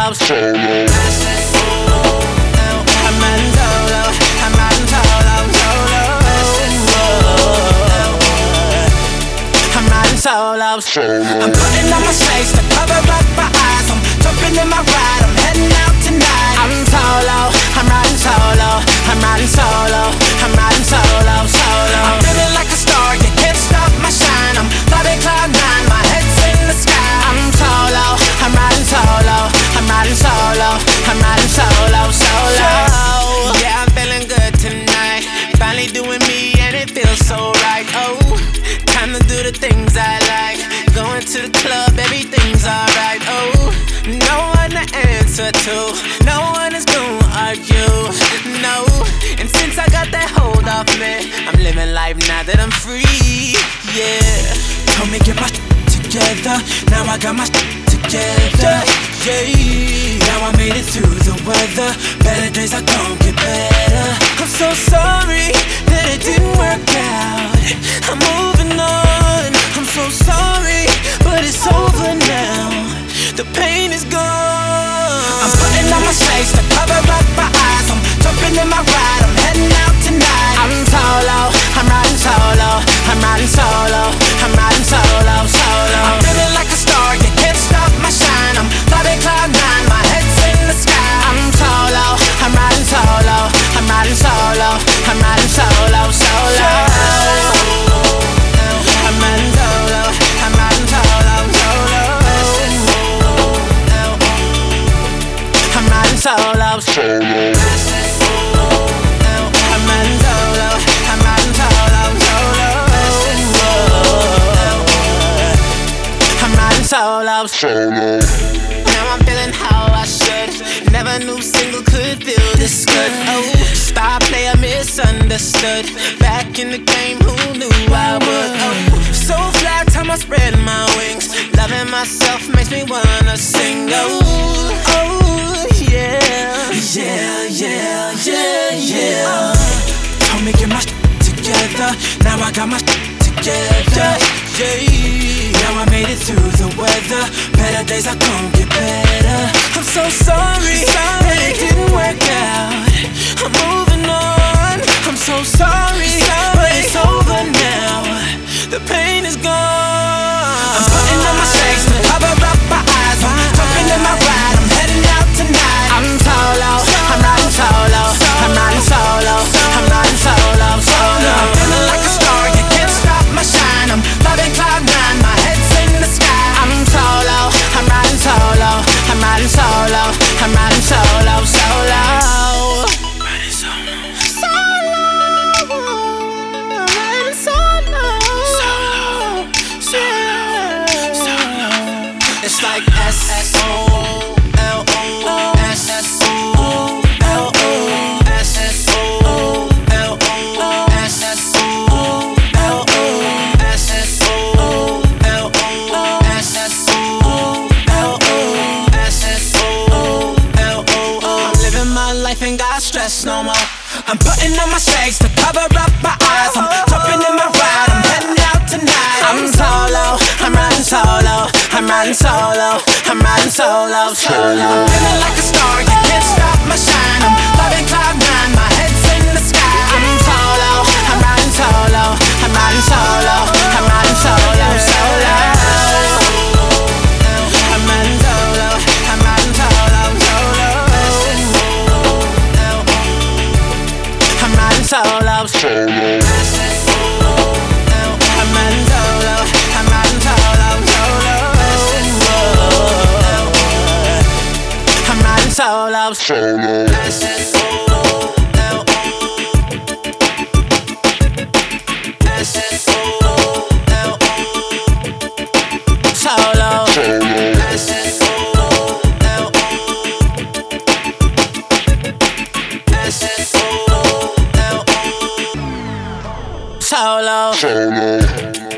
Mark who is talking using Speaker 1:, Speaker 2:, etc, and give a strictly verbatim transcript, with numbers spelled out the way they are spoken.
Speaker 1: solo. Solo. I'm riding solo. I'm riding solo, solo. I'm riding solo. I'm putting on my shades to cover up my eyes. I'm jumping in my ride. I'm heading out tonight. I'm solo. I'm riding solo. I'm riding solo. I'm riding solo, solo. I'm feeling like a star. You can't stop my shine. I'm flying cloud nine. My head's in the sky. I'm solo. I'm riding solo. I'm riding solo. I'm riding solo, solo. Yeah, I'm feeling good tonight. Finally doing me and it feels so right. Oh, time to do the things I like. Going to the club, everything's alright. Oh, no one to answer to. No one is gonna argue. No, and since I got that hold off me, I'm living life now that I'm free. Yeah, told me get my together. Now I got my together. Yeah, now I made it through the weather. Better days are gonna get better. I'm so sorry that it didn't work out. I'm moving on. I'm so sorry, but it's over now. The pain is gone. I'm putting on my shades to cover up my eyes. I'm jumping in my ride. I'm heading out tonight. I'm solo. I'm riding solo. I'm riding solo. I'm riding solo, solo. I'm feeling like a star. You can't stop my shine. I'm flying cloud nine. My head's in the sky. I'm solo. I'm riding solo. I'm riding solo. I'm riding solo, solo. I'm riding solo. I'm riding solo, solo. I'm riding solo, solo. I'm riding solo. I'm riding solo, solo. I'm riding solo, solo. Now I'm feeling how I should. Never knew single could feel this good. Oh, star player misunderstood. Back in the game, who knew I would? Oh, so fly, time I spread my wings. Loving myself makes me wanna sing. Oh, oh, yeah. Yeah, yeah, yeah, yeah. Told me get my together. Now I got my together. Yeah, now I made it through the weather. Better days are gonna get better. I'm so sorry, sorry that it didn't work out. I'm moving on. I'm so sorry, sorry, but it's over now. The pain is gone. I'm putting on my shades to cover up my eyes. I'm jumping in my ride. I'm heading out tonight. I'm solo. I'm riding solo. I'm riding solo. I'm riding solo, solo. I'm feeling like a star. You can't stop my shine. I'm flying cloud nine. My head's in the sky. I'm solo. I'm riding solo. I'm riding solo. I'm riding solo, solo. Riding solo. Solo. I'm riding solo. Solo. Solo. Solo. It's like S S O L O S S O L O S S O L O S S O L O S S O L O S S O L O S S O L O. I'm living my life, ain't got stress no more. I'm putting on my shades to cover up my eyes. I'm jumping in my ride. I'm heading out tonight. I'm solo. I'm riding solo. I'm riding solo. I'm riding solo, solo. I'm feeling like a star. You can't stop my shine. I'm flying cloud nine. My head's in the sky. I'm solo. I'm riding solo. I'm riding solo. I'm riding solo, solo. I'm riding solo. I'm riding solo, solo. I'm riding solo, solo. I'm riding solo. I'm riding solo, solo. I'm riding solo, solo. Solo. Solo. Solo.